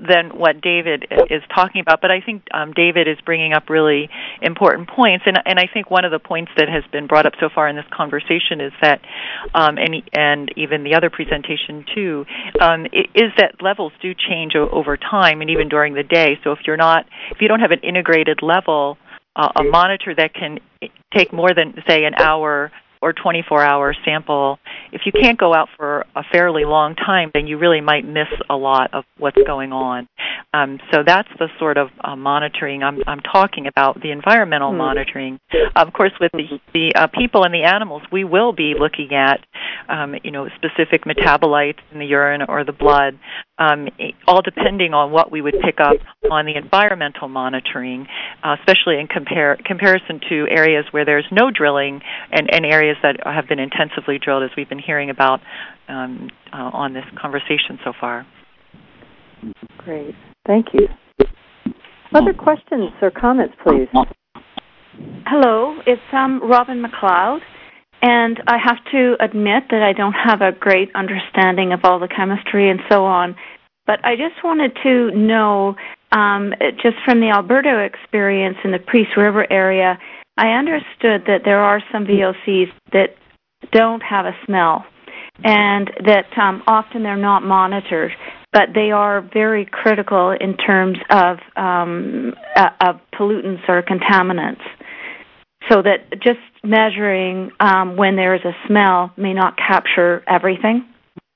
than what David is talking about. But I think um, David is bringing up really important points, and and I think one of the points that has been brought up so far in this conversation is that, um, and and even the other presentation too, um, is that levels do change o- over time and even during the day. So if you're not, if you don't have an integrated level, uh, a monitor that can take more than say an hour or twenty-four hour sample, if you can't go out for a fairly long time, then you really might miss a lot of what's going on. Um, so that's the sort of uh, monitoring I'm, I'm talking about, the environmental mm-hmm. monitoring. Of course, with the, the uh, people and the animals, we will be looking at, um, you know, specific metabolites in the urine or the blood, um, all depending on what we would pick up on the environmental monitoring, uh, especially in compare, comparison to areas where there's no drilling and, and areas that have been intensively drilled, as we've been hearing about um, uh, on this conversation so far. Great. Thank you. Other questions or comments, please? Hello, it's um, Robin McLeod, and I have to admit that I don't have a great understanding of all the chemistry and so on, but I just wanted to know, um, just from the Alberta experience in the Priest River area, I understood that there are some V O Cs that don't have a smell, and that um, often they're not monitored, but they are very critical in terms of um, uh, of pollutants or contaminants. So that just measuring um, when there is a smell may not capture everything.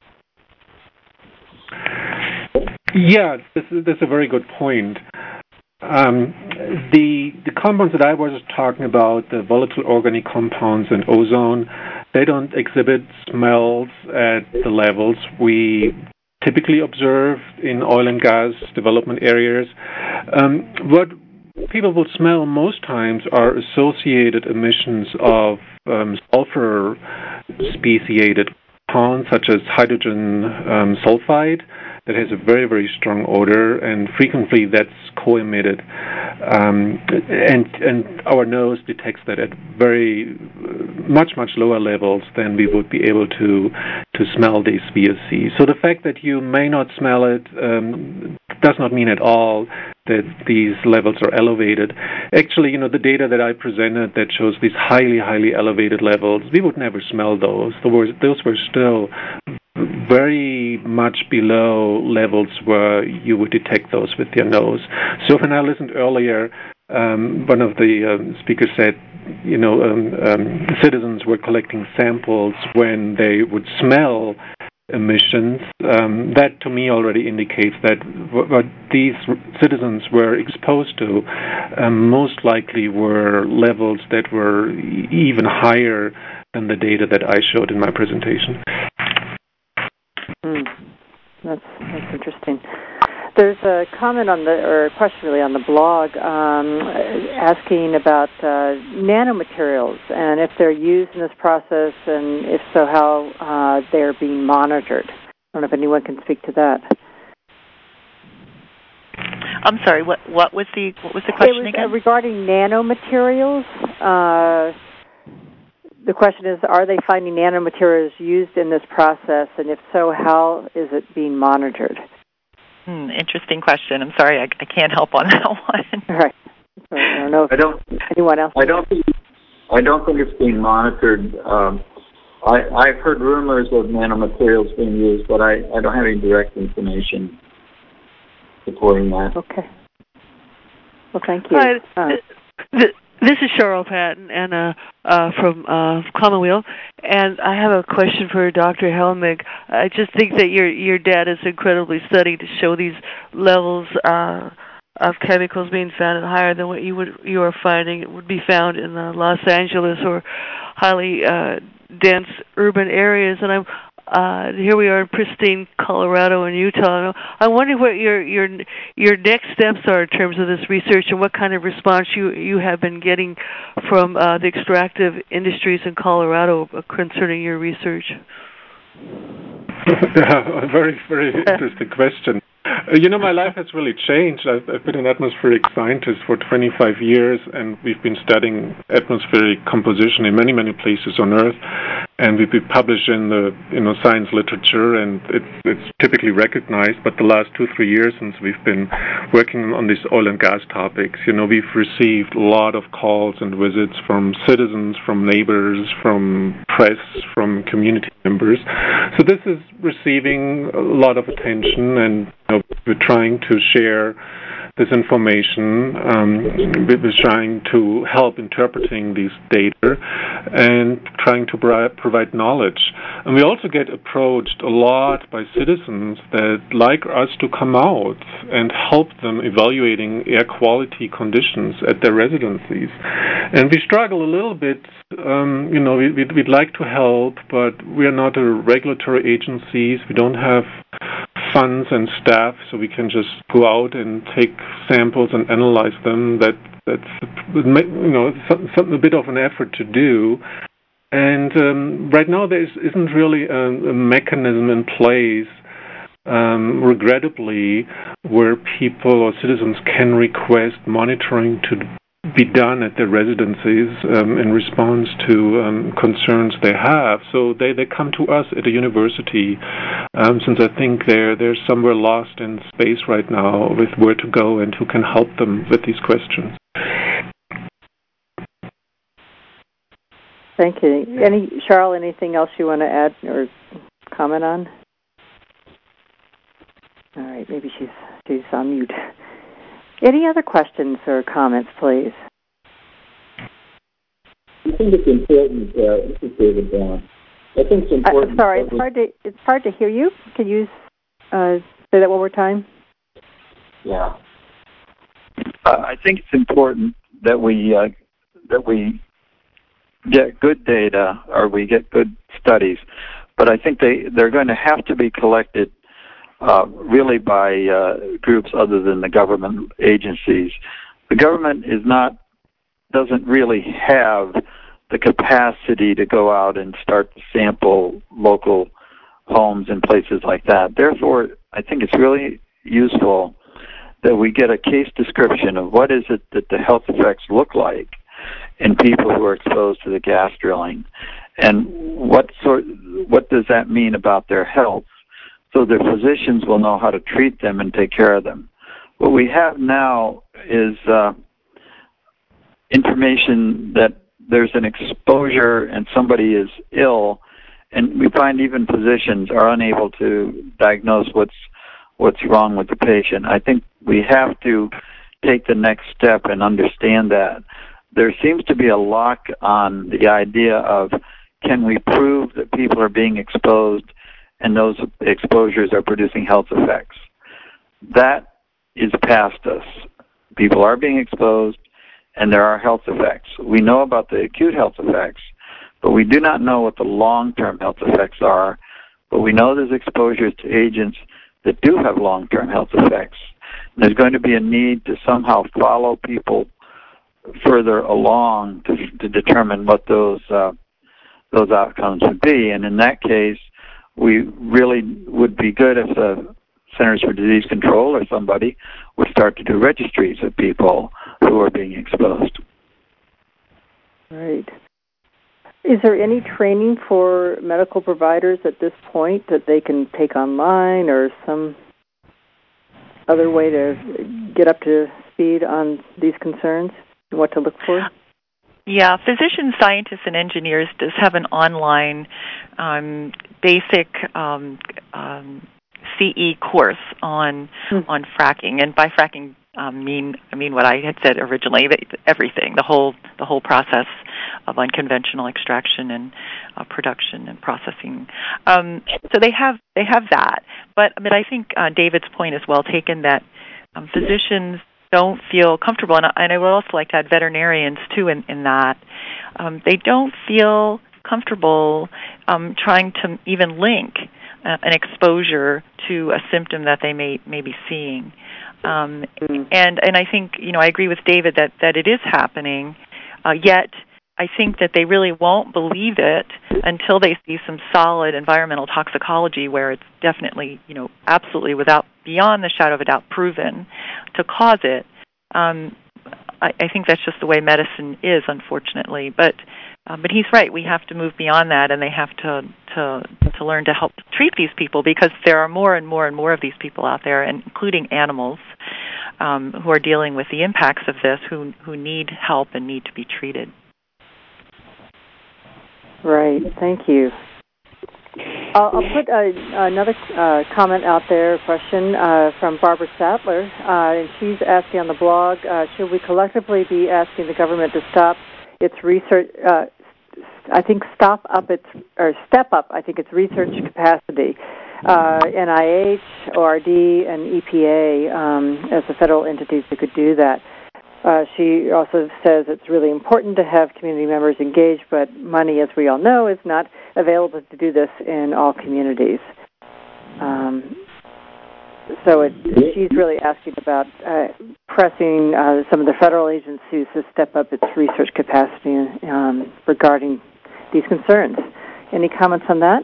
Yeah, this is, this is a very good point. Um, the the compounds that I was talking about, the volatile organic compounds and ozone, they don't exhibit smells at the levels we typically observe in oil and gas development areas. Um, what people will smell most times are associated emissions of um, sulfur speciated compounds, such as hydrogen um, sulfide, that has a very, very strong odor, and frequently that's co-emitted. Um, and and our nose detects that at very much, much lower levels than we would be able to to smell these V O Cs. So the fact that you may not smell it um, does not mean at all that these levels are elevated. Actually, you know, the data that I presented that shows these highly, highly elevated levels, we would never smell those. Those were still very much below levels where you would detect those with your nose. So when I listened earlier, um, one of the um, speakers said, you know, um, um, citizens were collecting samples when they would smell emissions. Um, that to me already indicates that what these citizens were exposed to um, most likely were levels that were even higher than the data that I showed in my presentation. Mm. That's that's interesting. There's a comment on the, or a question really on the blog, um, asking about uh, nanomaterials and if they're used in this process, and if so, how uh, they're being monitored. I don't know if anyone can speak to that. I'm sorry. What what was the what was the question it was, again? Uh, regarding nanomaterials. Uh, The question is, are they finding nanomaterials used in this process, and if so, how is it being monitored? Hmm, interesting question. I'm sorry, I, I can't help on that one. All right. I don't know if I don't, anyone else. I don't think. I don't think it's being monitored. Um, I, I've heard rumors of nanomaterials being used, but I, I don't have any direct information supporting that. Okay. Well, thank you. Hi. Uh, the, This is Cheryl Patton and uh, uh, from uh, Commonweal, and I have a question for Doctor Helmig. I just think that your your data is incredibly studied to show these levels uh, of chemicals being found higher than what you would you are finding it would be found in the Los Angeles or highly uh, dense urban areas. And I'm uh, here we are in pristine Colorado and Utah. I'm wondering what your your your next steps are in terms of this research, and what kind of response you you have been getting from uh, the extractive industries in Colorado concerning your research. Very, very interesting question. You know, my life has really changed. I've, I've been an atmospheric scientist for twenty-five years, and we've been studying atmospheric composition in many, many places on Earth. And we publish in the you know science literature, and it, it's typically recognized. But the last two, three years since we've been working on these oil and gas topics, you know, we've received a lot of calls and visits from citizens, from neighbors, from press, from community members. So this is receiving a lot of attention, and you know, we're trying to share this information. Um, we're trying to help interpreting these data and trying to provide knowledge. And we also get approached a lot by citizens that like us to come out and help them evaluating air quality conditions at their residencies. And we struggle a little bit. Um, you know, we, we'd, we'd like to help, but we are not a regulatory agencies. We don't have funds and staff, so we can just go out and take samples and analyze them. That that's you know some, some, a bit of an effort to do. And um, right now there is, isn't really a, a mechanism in place, um, regrettably, where people or citizens can request monitoring to be done at their residencies um, in response to um, concerns they have. So they, they come to us at a university, um, since I think they're they're somewhere lost in space right now with where to go and who can help them with these questions. Thank you. Any Cheryl, anything else you want to add or comment on? All right, maybe she's she's on mute. Any other questions or comments, please? I think it's important. Uh, this is David Vaughn. I think it's important. Uh, sorry, it's hard to it's hard to hear you. Can you uh, say that one more time? Yeah. Uh, I think it's important that we uh, that we get good data or we get good studies, but I think they they're going to have to be collected Uh, really by uh, groups other than the government agencies. The government is not, doesn't really have the capacity to go out and start to sample local homes and places like that. Therefore, I think it's really useful that we get a case description of what is it that the health effects look like in people who are exposed to the gas drilling, and what sort, what does that mean about their health, so their physicians will know how to treat them and take care of them. What we have now is uh, information that there's an exposure and somebody is ill, and we find even physicians are unable to diagnose what's what's wrong with the patient. I think we have to take the next step and understand that. There seems to be a lock on the idea of, can we prove that people are being exposed and those exposures are producing health effects? That is past us. People are being exposed, and there are health effects. We know about the acute health effects, but we do not know what the long-term health effects are. But we know there's exposures to agents that do have long-term health effects. And there's going to be a need to somehow follow people further along to, to determine what those uh, those outcomes would be. And in that case, we really would be good if the Centers for Disease Control or somebody would start to do registries of people who are being exposed. Right. Is there any training for medical providers at this point that they can take online, or some other way to get up to speed on these concerns and what to look for? Yeah, physicians, scientists, and engineers does have an online um, basic um, um, C E course on mm-hmm. on fracking, and by fracking um, mean I mean what I had said originally, everything, the whole the whole process of unconventional extraction and uh, production and processing. Um, so they have they have that, but but I think uh, David's point is well taken, that um, physicians don't feel comfortable, and, and I would also like to add veterinarians too in, in that. Um, they don't feel comfortable um, trying to even link uh, an exposure to a symptom that they may, may be seeing. Um, mm. And and I think, you know, I agree with David that, that it is happening, uh, yet I think that they really won't believe it until they see some solid environmental toxicology where it's definitely, you know, absolutely without, beyond the shadow of a doubt, proven to cause it. Um, I, I think that's just the way medicine is, unfortunately. But um, but he's right. We have to move beyond that, and they have to to to learn to help treat these people, because there are more and more and more of these people out there, and including animals, um, who are dealing with the impacts of this, who who need help and need to be treated. Right. Thank you. I'll, I'll put a, another uh, comment out there, question uh, from Barbara Sattler, uh, and she's asking on the blog, uh, should we collectively be asking the government to stop its research, uh, I think stop up its, or step up, I think, its research capacity? Uh, N I H, O R D, and E P A um, as the federal entities that could do that. Uh, she also says it's really important to have community members engaged, but money, as we all know, is not available to do this in all communities. Um, so it, she's really asking about uh, pressing uh, some of the federal agencies to step up its research capacity um, regarding these concerns. Any comments on that?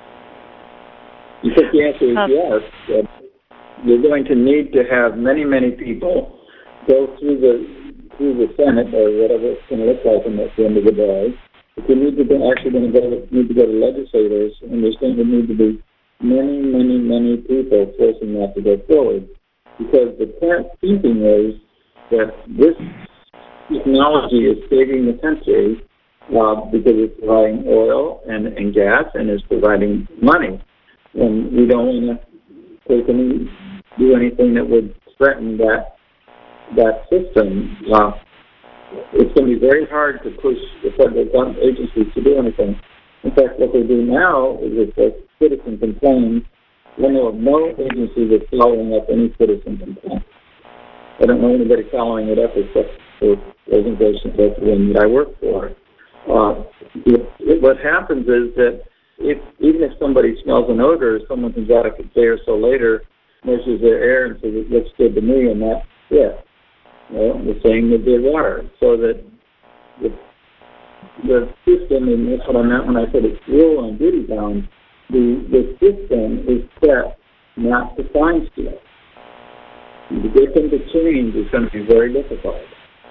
I think the answer is um, yes. You're going to need to have many, many people go through the through the Senate or whatever it's going to look like at the end of the day. If you need to go, actually going to go to, need to go to legislators, and there's going to need to be many, many, many people forcing that to go forward. Because the current thinking is that this technology is saving the country uh, because it's providing oil and, and gas and is providing money. And we don't want to take any, do anything that would threaten that that system. Uh, it's going to be very hard to push the federal government agencies to do anything. In fact, what they do now is if a citizen complains, I know of no agency that's following up any citizen complaint. I don't know anybody following it up except for organizations like the one that I work for. Uh, it, it, what happens is that if, even if somebody smells an odor, someone comes out a day or so later, measures their air and says, it looks good to me, and that's it. Well, the same with their water. So that the, the system, and that's what I meant when I said it's rule and duty bound, the, the system is set not to find stuff. To get them to change is going to be very difficult.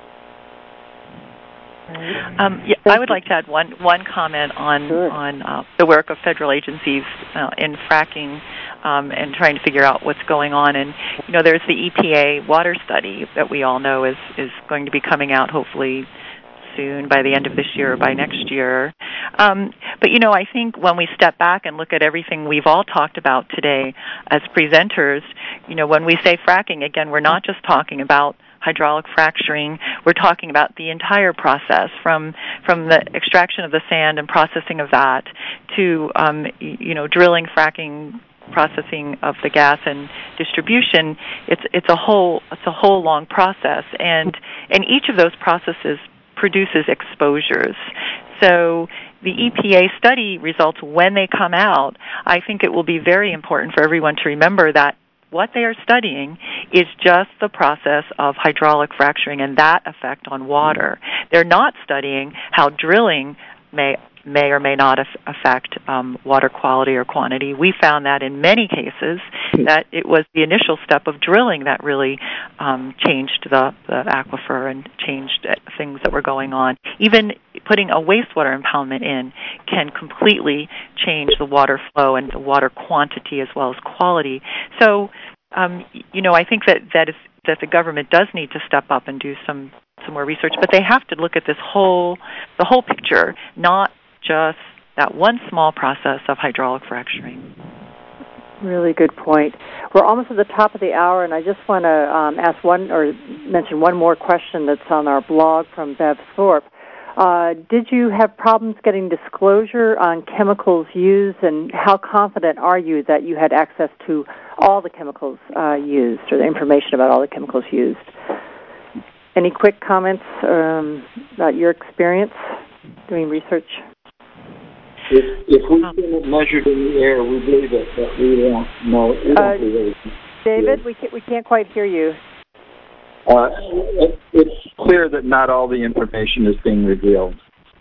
Um, yeah, I would like to add one one comment on sure. on uh, the work of federal agencies uh, in fracking um, and trying to figure out what's going on. And you know, there's the E P A water study that we all know is is going to be coming out hopefully soon, by the end of this year or by next year. Um, but you know, I think when we step back and look at everything we've all talked about today as presenters, you know, when we say fracking, again, we're not just talking about hydraulic fracturing. We're talking about the entire process, from from the extraction of the sand and processing of that to um, you know, drilling, fracking, processing of the gas and distribution. It's it's a whole it's a whole long process, and and each of those processes produces exposures. So the E P A study results, when they come out, I think it will be very important for everyone to remember that what they are studying is just the process of hydraulic fracturing and that effect on water. They're not studying how drilling may may or may not affect um, water quality or quantity. We found that in many cases that it was the initial step of drilling that really um, changed the, the aquifer and changed things that were going on. Even putting a wastewater impoundment in can completely change the water flow and the water quantity as well as quality. So, um, you know, I think that that is that the government does need to step up and do some some more research, but they have to look at this whole the whole picture, not just that one small process of hydraulic fracturing. Really good point. We're almost at the top of the hour, and I just want to um, ask one or mention one more question that's on our blog from Bev Thorpe. Uh, did you have problems getting disclosure on chemicals used, and how confident are you that you had access to all the chemicals uh, used, or the information about all the chemicals used? Any quick comments um, about your experience doing research? If, if we can measure it in the air, we believe it, but we don't know. We don't uh, believe it. David, we can't, we can't quite hear you. Uh, it, it's clear that not all the information is being revealed.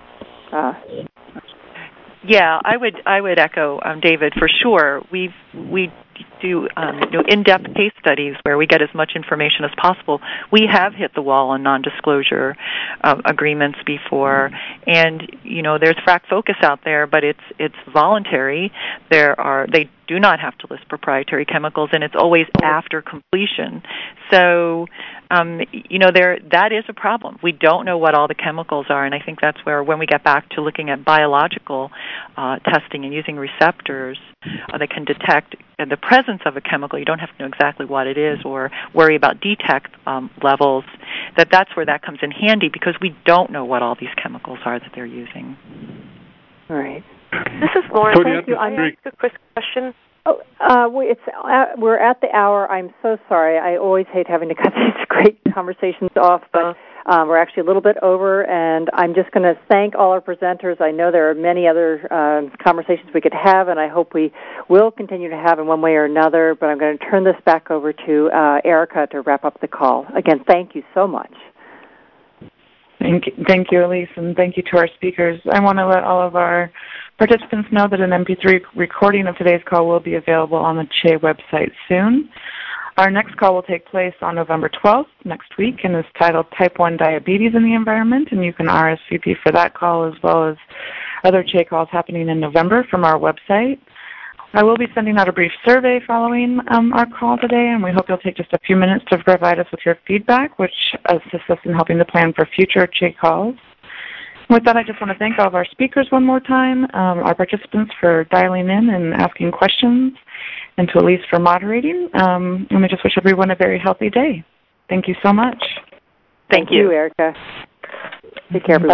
Uh, yeah, I would I would echo um, David for sure. We we do um, you know, in-depth case studies where we get as much information as possible. We have hit the wall on non-disclosure uh, agreements before, and you know there's Frac Focus out there, but it's it's voluntary. There are they do not have to list proprietary chemicals, and it's always after completion. So, um, you know, there that is a problem. We don't know what all the chemicals are, and I think that's where, when we get back to looking at biological uh, testing and using receptors uh, that can detect the presence of a chemical, you don't have to know exactly what it is or worry about detect um, levels, that that's where that comes in handy, because we don't know what all these chemicals are that they're using. All right. This is Lauren. So Thank you. I ask a quick question. Oh, uh, we, it's uh, we're at the hour. I'm so sorry. I always hate having to cut these great conversations off, but um, we're actually a little bit over, and I'm just going to thank all our presenters. I know there are many other uh, conversations we could have, and I hope we will continue to have in one way or another, but I'm going to turn this back over to uh, Erica to wrap up the call. Again, thank you so much. Thank you, thank you, Elise, and thank you to our speakers. I want to let all of our participants know that an M P three recording of today's call will be available on the C H E website soon. Our next call will take place on November twelfth, next week, and is titled Type one Diabetes in the Environment, and you can R S V P for that call as well as other C H E calls happening in November from our website. I will be sending out a brief survey following um, our call today, and we hope you'll take just a few minutes to provide us with your feedback, which assists us in helping to plan for future C H E calls. With that, I just want to thank all of our speakers one more time, um, our participants for dialing in and asking questions, and to Elise for moderating. Um, and I just wish everyone a very healthy day. Thank you so much. Thank, thank you. you, Erica. Take care, everyone.